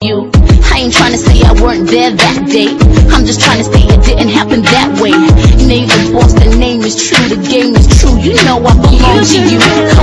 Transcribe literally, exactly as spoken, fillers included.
you. I ain't trying to say I weren't there that day. I'm just trying to say it didn't happen that way. You know you the boss, the name is true, the game is true. You know I belong to you.